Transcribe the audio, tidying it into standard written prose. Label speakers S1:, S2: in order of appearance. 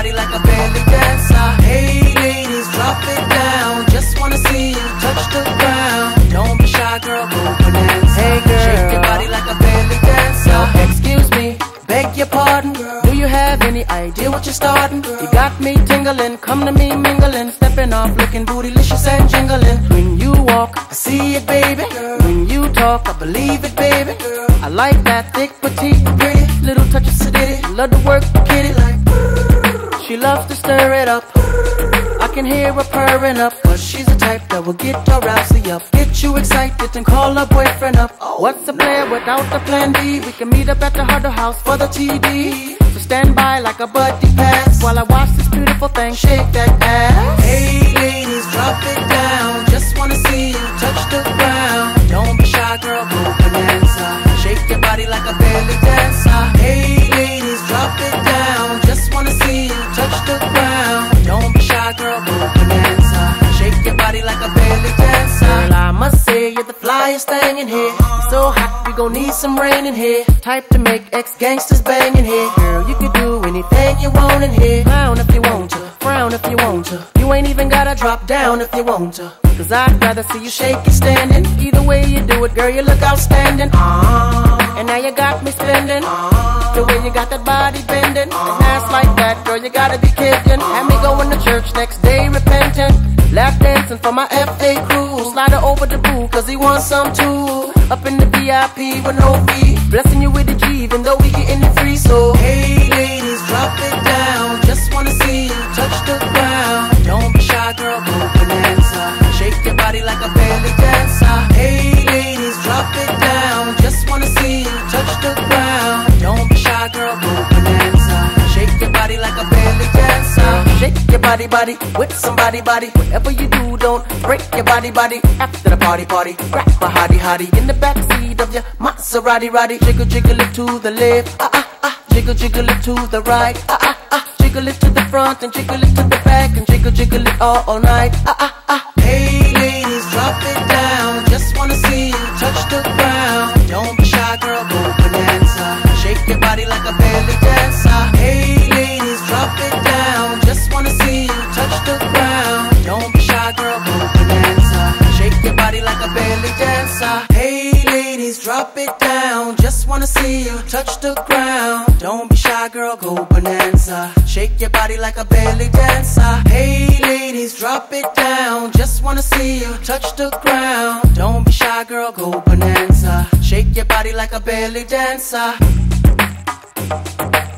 S1: body like a belly dancer. Hey ladies, drop it down. Just wanna see you touch the ground. Don't be shy, girl, go bonanza. Hey girl, shake your body like a belly dancer. Excuse me, beg your pardon, girl. Do you have any idea what you're starting? Girl, you got me tingling, come to me mingling, stepping off, looking bootylicious and jingling. When you walk, I see it, baby. Girl, when you talk, I believe it, baby. Girl, I like that thick, petite, pretty, little touch of sedity. Love to work the kitty like. She loves to stir it up. I can hear her purring up, cause she's the type that will get her rousey up, get you excited and call her boyfriend up. What's the plan without the plan B? We can meet up at the Huddle House for the TD. So stand by like a buddy pass while I watch this beautiful thing shake that ass. Hey ladies, drop it down. Just wanna see you touch the ground. Don't be shy, girl, go bonanza. Shake your body like a belly dancer. Hey ladies, drop it down. Just wanna see you touch the ground. Don't be shy, girl, go bonanza. Shake your body like a belly dancer. Girl, I must say you're the flyest thing in here. You're so hot, we gon' need some rain in here. Type to make ex-gangsters bang in here. Girl, you can do anything you want in here. Clown if you want to, frown if you want to. You ain't even gotta drop down if you want to, cause I'd rather see you shake it standing. Either way you do it, girl, you look outstanding. And now you got me spending. The way you got that body bending, an ass like that, girl, you gotta be kidding. Had me going to church next day repentant, lap dancing for my FA crew. Slide her over the boo, cause he wants some too. Up in the VIP with no fee, blessing you with a G, even though we getting it free. So hey ladies, drop it down. Just wanna see you touch the ground. Don't be shy, girl, go bonanza. Shake your body like a belly dancer. Hey ladies, drop it down. Just wanna see you touch the ground. Don't be shy, girl, go bonanza. Shake your body like a belly dancer. Shake your body, body, with somebody, body. Whatever you do, don't break your body, body. After the party, party, grab a hottie, hottie in the backseat of your Maserati, roddy. Jiggle, jiggle it to the left, jiggle, jiggle it to the right, jiggle it to the front and jiggle it to the back and jiggle, jiggle it all night, Hey ladies, drop it down. Just wanna see you touch the ground. Don't be shy, girl, go bonanza. Shake your body like a belly dancer. Hey ladies, drop it down. Just wanna see you touch the ground. Don't be shy, girl, go bonanza. Shake your body like a belly dancer. Hey ladies, drop it down. Just wanna see you touch the ground. Don't be shy, girl, go bonanza. Shake your body like a belly dancer. Hey ladies, drop it down. Just wanna see you touch the ground. Don't be shy, girl, go bonanza. Shake your body like a belly dancer.